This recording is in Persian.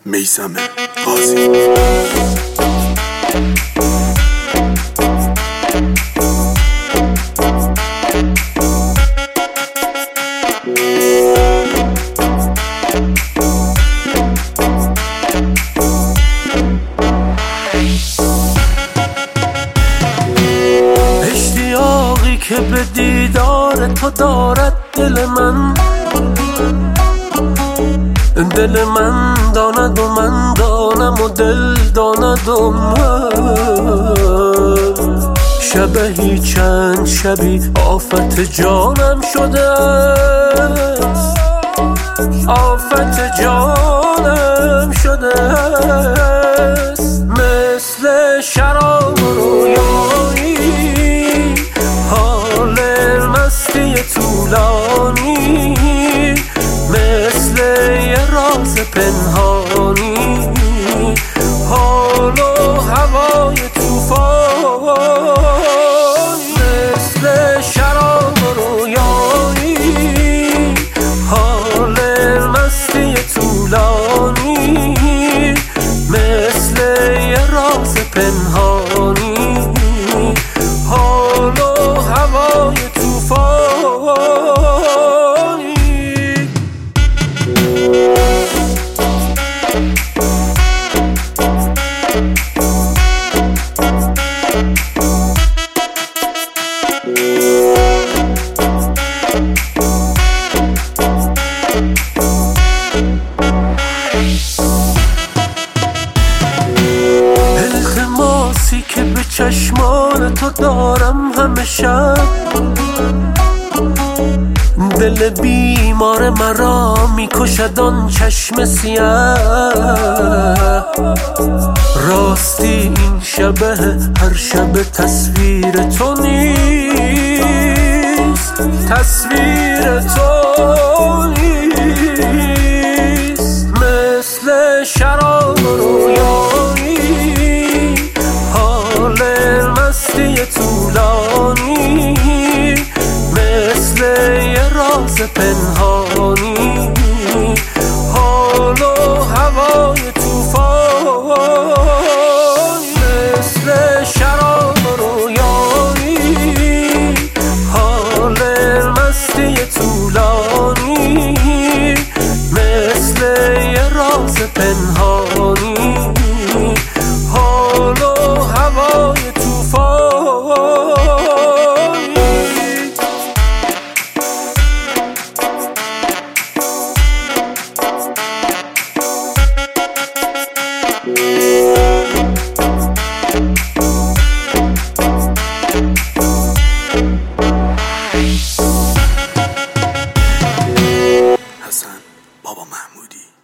میثم قاضی. اشتیاقی که به دیدار تو دارد دل من داند و من دانم و دل داند و من. شبهی چند شبی آفت جانم شده است، آفت جانم شده است. مثل شراب رویایی حال مستی طولانی، مثل یه راز پنهانی حال و هوای توفانی. مثل شراب رویایی حال مستی طولانی، مثل یه راز پنهانی حال و هوای توفانی. التماسی که به چشمان تو دارم همیشه، دل بیمار مرا میکشد آن چشم سیاه. راستی این شبه هر شب تصویر تو نیست، تصویر تو نیست. مثل شراب رویایی حال مستی طولانی، مثل یه راز پنهانی حال و هوای توفانی. مثل شراب رویایی حال مستی طولانی، مثل یه راز پنهانی حال و هوای توفانی. حسن بابا محمودی.